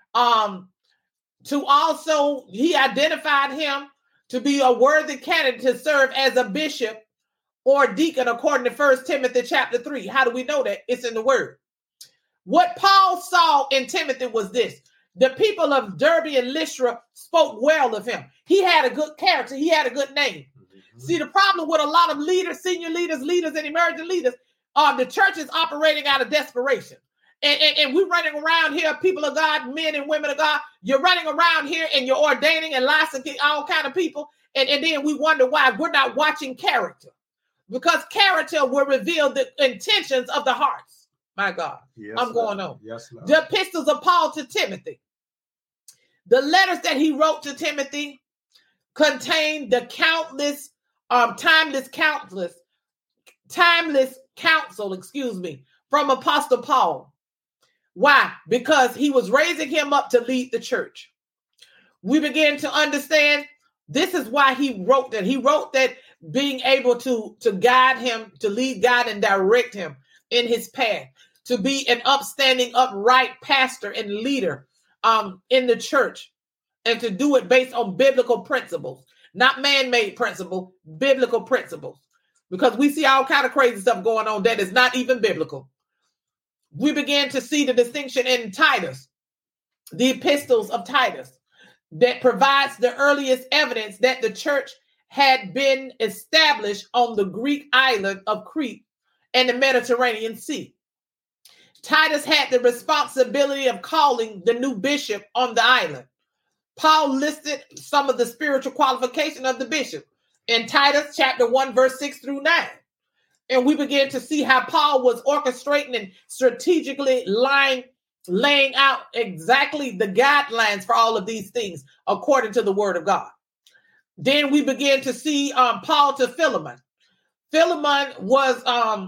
He identified him to be a worthy candidate to serve as a bishop or deacon, according to 1 Timothy chapter 3. How do we know that? It's in the word. What Paul saw in Timothy was this. The people of Derbe and Lystra spoke well of him. He had a good character. He had a good name. Mm-hmm. See, the problem with a lot of leaders, senior leaders, and emerging leaders, the church is operating out of desperation. And we're running around here, people of God, men and women of God. You're running around here and you're ordaining and licensing all kind of people. And then we wonder why we're not watching character. Because character will reveal the intentions of the hearts. My God, yes, I'm going on. Yes, Lord. The epistles of Paul to Timothy. The letters that he wrote to Timothy contain the timeless counsel, from Apostle Paul. Why? Because he was raising him up to lead the church. We begin to understand this is why he wrote that. He wrote that being able to guide him, to lead, guide, and direct him in his path, to be an upstanding, upright pastor and leader in the church, and to do it based on biblical principles, not man-made principles, biblical principles. Because we see all kind of crazy stuff going on that is not even biblical. We began to see the distinction in Titus, the epistles of Titus, that provides the earliest evidence that the church had been established on the Greek island of Crete and the Mediterranean Sea. Titus had the responsibility of calling the new bishop on the island. Paul listed some of the spiritual qualification of the bishop in Titus chapter 1, verse 6 through 9. And we began to see how Paul was orchestrating and strategically laying out exactly the guidelines for all of these things according to the word of God. Then we began to see Paul to Philemon. Philemon was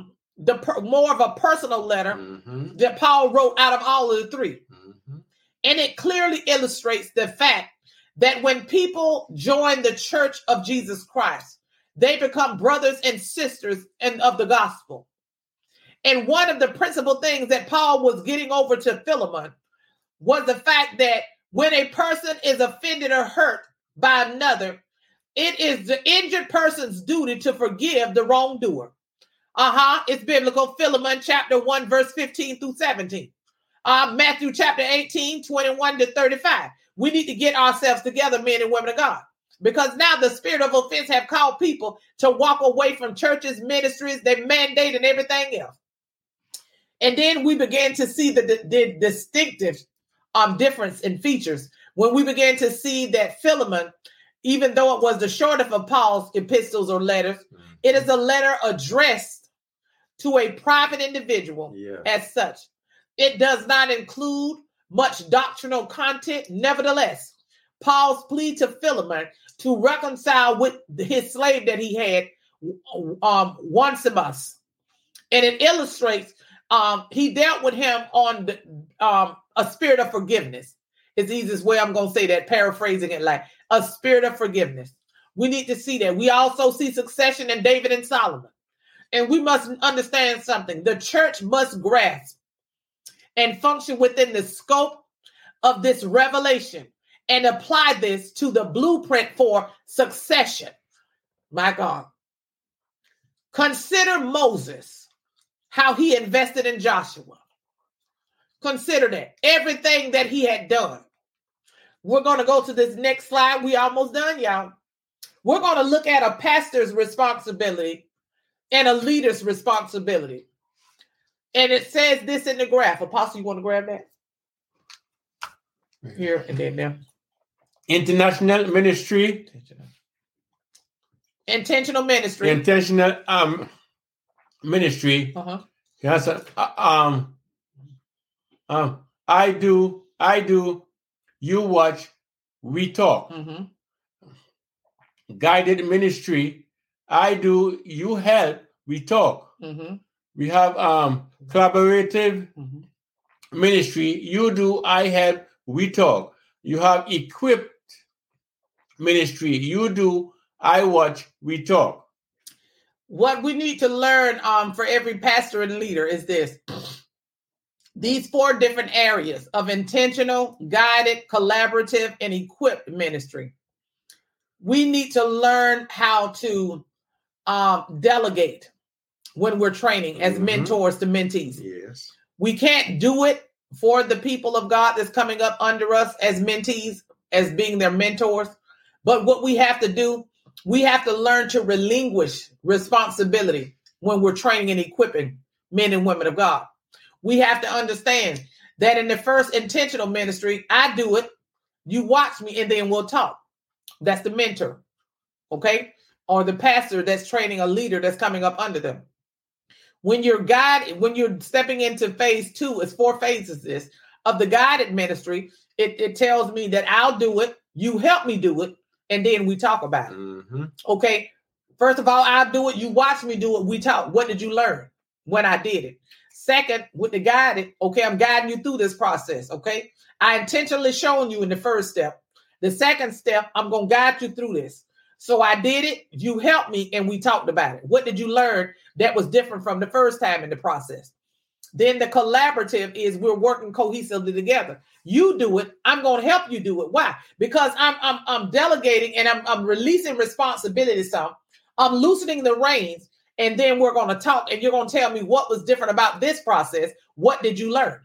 more of a personal letter that Paul wrote out of all of the three. Mm-hmm. And it clearly illustrates the fact that when people join the church of Jesus Christ, they become brothers and sisters of the gospel. And one of the principal things that Paul was getting over to Philemon was the fact that when a person is offended or hurt by another, it is the injured person's duty to forgive the wrongdoer. It's biblical. Philemon chapter 1, verse 15 through 17. Matthew chapter 18, 21 to 35. We need to get ourselves together, men and women of God. Because now the spirit of offense have called people to walk away from churches, ministries, their mandate, and everything else. And then we began to see the distinctive difference in features when we began to see that Philemon, even though it was the shortest of Paul's epistles or letters, it is a letter addressed to a private individual as such. It does not include much doctrinal content. Nevertheless, Paul's plea to Philemon to reconcile with his slave that he had Onesimus. And it illustrates he dealt with him on a spirit of forgiveness. It's the easiest way I'm going to say that, paraphrasing it like a spirit of forgiveness. We need to see that. We also see succession in David and Solomon. And we must understand something. The church must grasp and function within the scope of this revelation and apply this to the blueprint for succession. My God. Consider Moses, how he invested in Joshua. Consider that. Everything that he had done. We're going to go to this next slide. We almost done, y'all. We're going to look at a pastor's responsibility and a leader's responsibility. And it says this in the graph. Apostle, you want to grab that? Here and then there. International ministry. Intentional ministry. Intentional ministry. Yes. I do. You watch. We talk. Guided ministry. I do. You help. We talk. We have collaborative ministry. You do. I help. We talk. You have equipped ministry. You do, I watch, we talk. What we need to learn for every pastor and leader is this. These 4 different areas of intentional, guided, collaborative, and equipped ministry. We need to learn how to delegate when we're training as mentors to mentees. Yes. We can't do it for the people of God that's coming up under us as mentees, as being their mentors. But what we have to do, we have to learn to relinquish responsibility when we're training and equipping men and women of God. We have to understand that in the first intentional ministry, I do it, you watch me, and then we'll talk. That's the mentor, okay? Or the pastor that's training a leader that's coming up under them. When you're guided, when you're stepping into phase 2, it's 4 phases this of the guided ministry. It tells me that I'll do it, you help me do it, and then we talk about it. Okay. First of all, I'll do it. You watch me do it. We talk. What did you learn when I did it? Second, with the guided, okay, I'm guiding you through this process. Okay. I intentionally shown you in the first step. The second step, I'm going to guide you through this. So I did it. You helped me and we talked about it. What did you learn that was different from the first time in the process? Then the collaborative is we're working cohesively together. You do it. I'm going to help you do it. Why? Because I'm delegating and I'm releasing responsibility. I'm loosening the reins, and then we're going to talk, and you're going to tell me what was different about this process. What did you learn?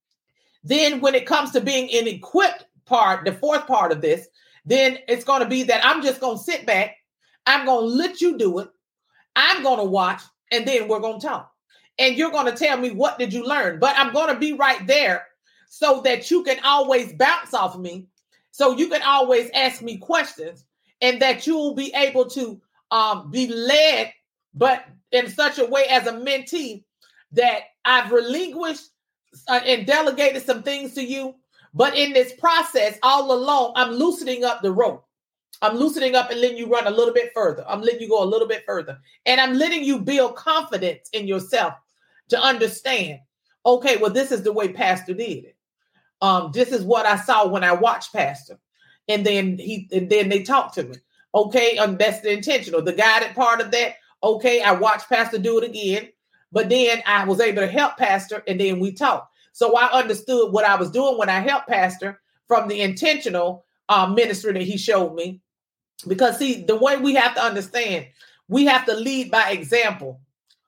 Then when it comes to being an equipped part, the 4th part of this, then it's going to be that I'm just going to sit back. I'm going to let you do it. I'm going to watch, and then we're going to talk. And you're going to tell me, what did you learn? But I'm going to be right there so that you can always bounce off me. So you can always ask me questions, and that you will be able to be led, but in such a way as a mentee that I've relinquished and delegated some things to you. But in this process, all along, I'm loosening up the rope. I'm loosening up and letting you run a little bit further. I'm letting you go a little bit further. And I'm letting you build confidence in yourself to understand, okay, well, this is the way Pastor did it. This is what I saw when I watched Pastor. And then they talked to me. Okay, that's the intentional. The guided part of that, okay, I watched Pastor do it again. But then I was able to help Pastor, and then we talked. So I understood what I was doing when I helped Pastor from the intentional ministry that he showed me. Because, see, the way we have to understand, we have to lead by example.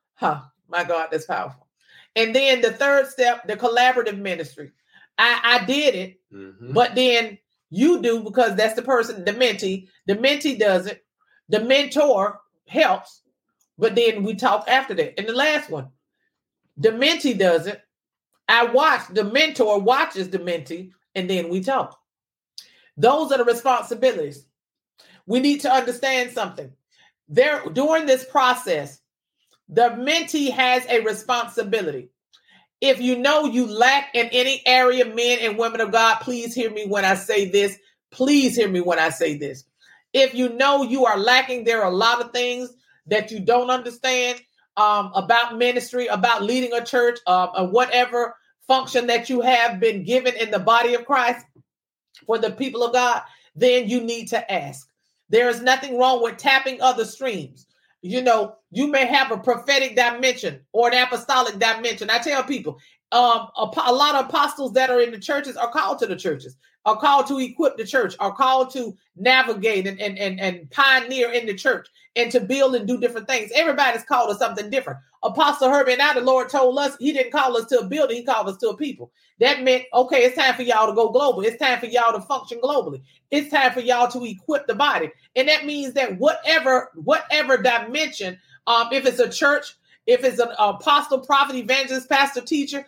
My God, that's powerful. And then the 3rd step, the collaborative ministry. I did it, but then you do, because that's the person, the mentee. The mentee does it. The mentor helps, but then we talk after that. And the last one, the mentee does it. I watch, the mentor watches the mentee, and then we talk. Those are the responsibilities. We need to understand something. During this process, the mentee has a responsibility. If you know you lack in any area, men and women of God, please hear me when I say this. Please hear me when I say this. If you know you are lacking, there are a lot of things that you don't understand about ministry, about leading a church, or whatever function that you have been given in the body of Christ for the people of God, then you need to ask. There is nothing wrong with tapping other streams. You know, you may have a prophetic dimension or an apostolic dimension. I tell people, a lot of apostles that are in the churches are called to the churches, are called to equip the church, are called to navigate and pioneer in the church and to build and do different things. Everybody's called to something different. Apostle Herbie and I, the Lord told us he didn't call us to a building. He called us to a people. That meant, okay, it's time for y'all to go global. It's time for y'all to function globally. It's time for y'all to equip the body. And that means that whatever dimension, if it's a church, if it's an apostle, prophet, evangelist, pastor, teacher,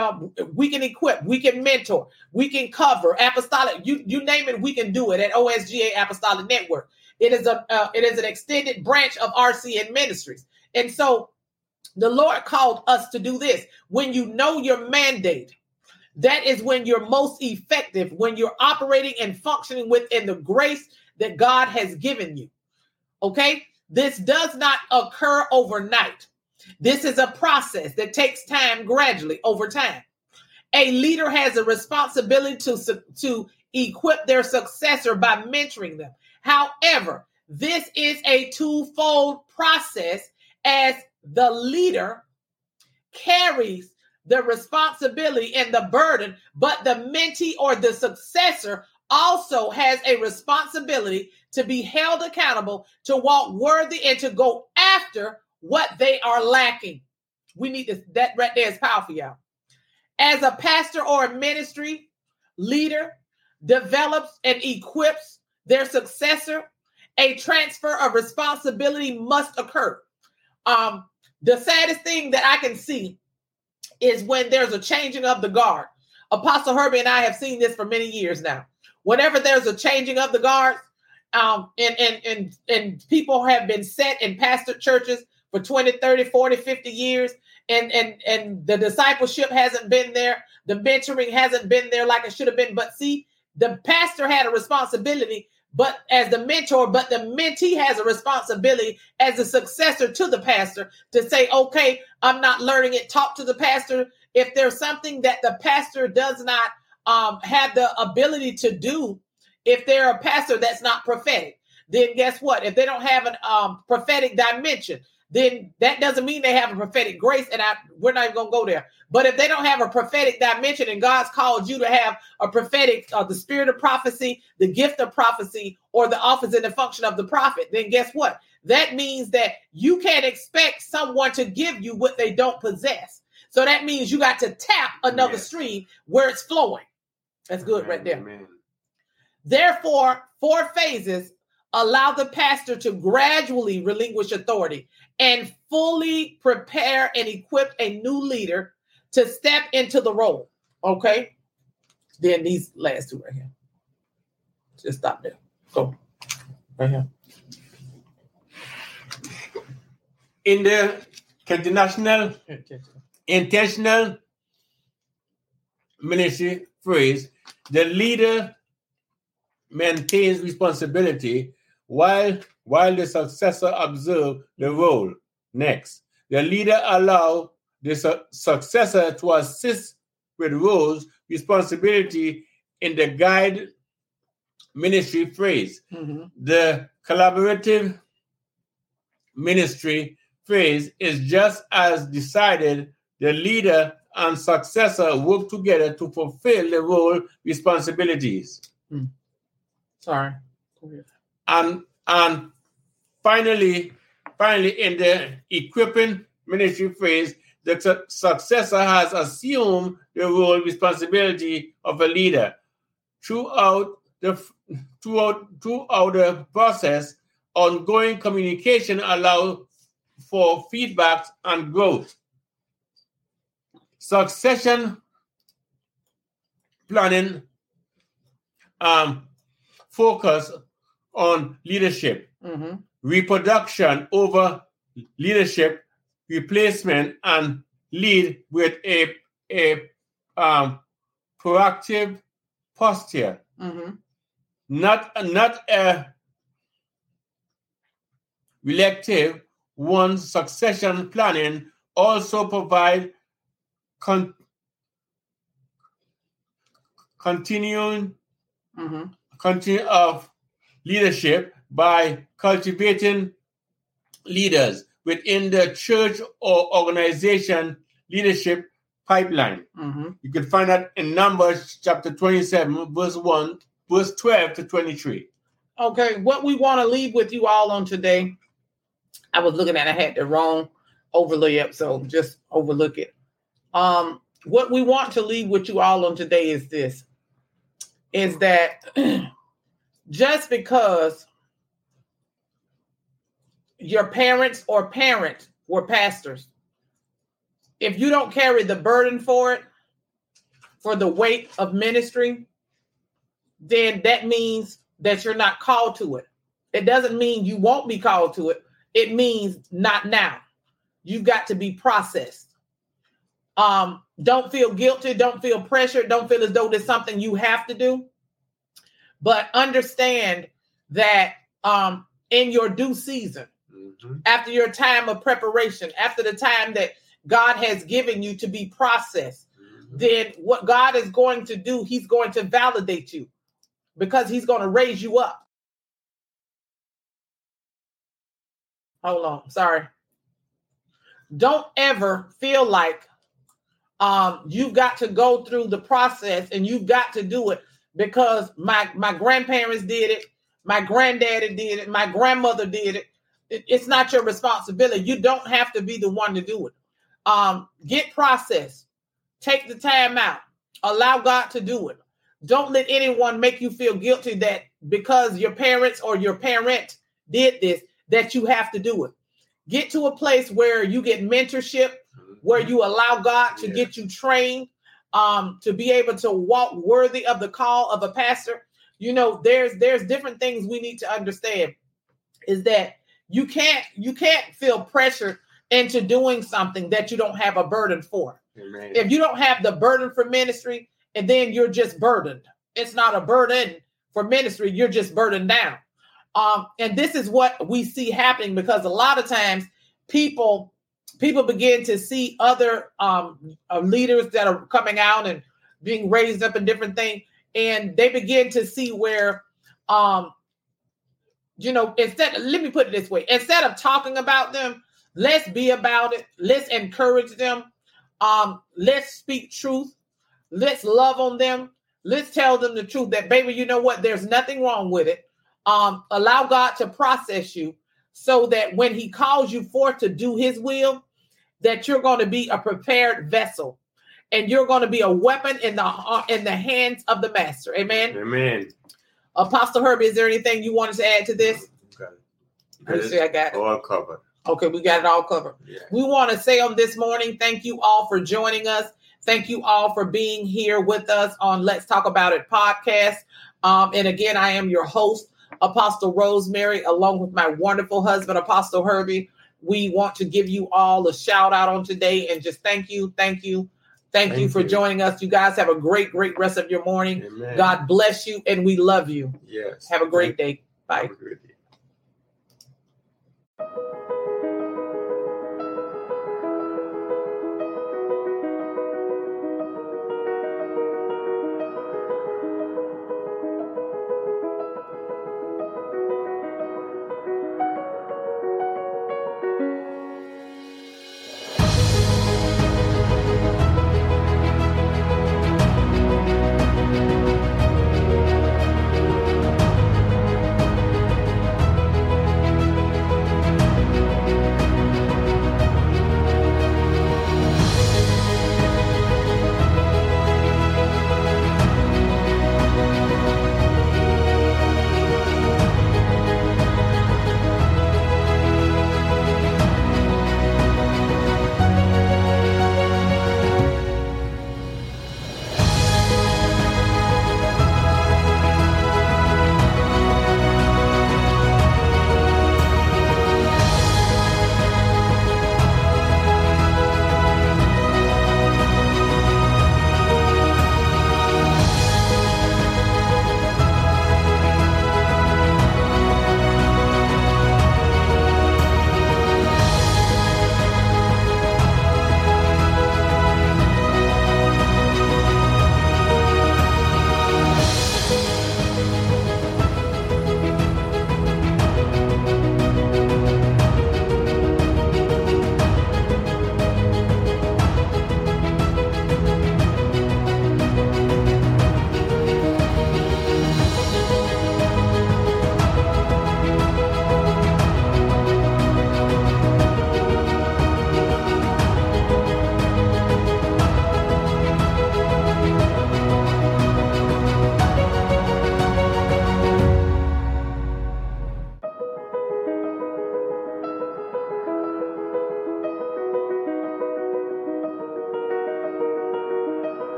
we can equip, we can mentor, we can cover, apostolic, you name it, we can do it at OSGA Apostolic Network. It is an extended branch of RCN Ministries. And so the Lord called us to do this. When you know your mandate, that is when you're most effective, when you're operating and functioning within the grace that God has given you. Okay? This does not occur overnight. This is a process that takes time gradually over time. A leader has a responsibility to equip their successor by mentoring them. However, this is a twofold process as the leader carries the responsibility and the burden, but the mentee or the successor also has a responsibility to be held accountable, to walk worthy, and to go after what they are lacking. We need this. That right there is powerful, y'all. As a pastor or a ministry leader develops and equips their successor, a transfer of responsibility must occur. The saddest thing that I can see is when there's a changing of the guard. Apostle Herbie and I have seen this for many years now. Whenever there's a changing of the guards, and people have been set in pastor churches for 20, 30, 40, 50 years, and the discipleship hasn't been there, the mentoring hasn't been there like it should have been. But see, the pastor had a responsibility, but as the mentor, but the mentee has a responsibility as a successor to the pastor to say, okay, I'm not learning it. Talk to the pastor. If there's something that the pastor does not have the ability to do, if they're a pastor that's not prophetic, then guess what? If they don't have a prophetic dimension, then that doesn't mean they have a prophetic grace. And we're not even going to go there. But if they don't have a prophetic dimension and God's called you to have a prophetic, the spirit of prophecy, the gift of prophecy, or the office and the function of the prophet, then guess what? That means that you can't expect someone to give you what they don't possess. So that means you got to tap another stream where it's flowing. That's good right there. Amen. Therefore, 4 phases allow the pastor to gradually relinquish authority and fully prepare and equip a new leader to step into the role. Okay? Then these last 2 right here. Just stop there. Go. Right here. In the intentional ministry phrase, the leader maintains responsibility while the successor observes the role. Next, the leader allows the successor to assist with roles, responsibility in the guide ministry phrase. Mm-hmm. The collaborative ministry phrase is just as decided. The leader and successor work together to fulfill the role responsibilities. Sorry. And finally, in the equipping ministry phrase, the successor has assumed the role responsibility of a leader. Throughout the process, ongoing communication allows for feedback and growth. Succession planning focus on leadership, reproduction over leadership, replacement, and lead with a proactive posture, not a reactive one. Succession planning also provide continuing of leadership by cultivating leaders within the church or organization leadership pipeline. You can find that in Numbers chapter 27, verse 12 to 23. Okay, what we want to leave with you all on today, I was looking at, I had the wrong overlay up, so just overlook it. What we want to leave with you all on today is this, is that just because your parents or parents were pastors, if you don't carry the burden for it, for the weight of ministry, then that means that you're not called to it. It doesn't mean you won't be called to it. It means not now. You've got to be processed. Don't feel guilty. Don't feel pressured. Don't feel as though there's something you have to do. But understand that in your due season, after your time of preparation, after the time that God has given you to be processed, then what God is going to do, he's going to validate you because he's going to raise you up. hold on, sorry. Don't ever feel like you've got to go through the process and you've got to do it because my grandparents did it, my granddaddy did it, my grandmother did it. It's not your responsibility. You don't have to be the one to do it. Get processed. Take the time out. Allow God to do it. Don't let anyone make you feel guilty that because your parents or your parent did this, that you have to do it. Get to a place where you get mentorship, where you allow God to get you trained, to be able to walk worthy of the call of a pastor. You know, there's different things we need to understand is that you can't feel pressure into doing something that you don't have a burden for. Amen. If you don't have the burden for ministry, and then you're just burdened. It's not a burden for ministry. You're just burdened down. And this is what we see happening because a lot of times people begin to see other leaders that are coming out and being raised up in different things. And they begin to see where, let me put it this way. Instead of talking about them, let's be about it. Let's encourage them. Let's speak truth. Let's love on them. Let's tell them the truth that, baby, you know what? There's nothing wrong with it. Allow God to process you so that when he calls you forth to do his will, that you're going to be a prepared vessel and you're going to be a weapon in the hands of the master. Amen. Amen. Apostle Herbie, is there anything you wanted to add to this? Okay. I got it. All covered. Okay, we got it all covered. Yeah. We want to say on this morning, thank you all for joining us. Thank you all for being here with us on Let's Talk About It podcast. And again, I am your host, Apostle Rosemary, along with my wonderful husband, Apostle Herbie. We want to give you all a shout out on today and just thank you for joining us. You guys have a great rest of your morning. Amen. God bless you and we love you. Yes. Have a great day. Bye. Have a great day.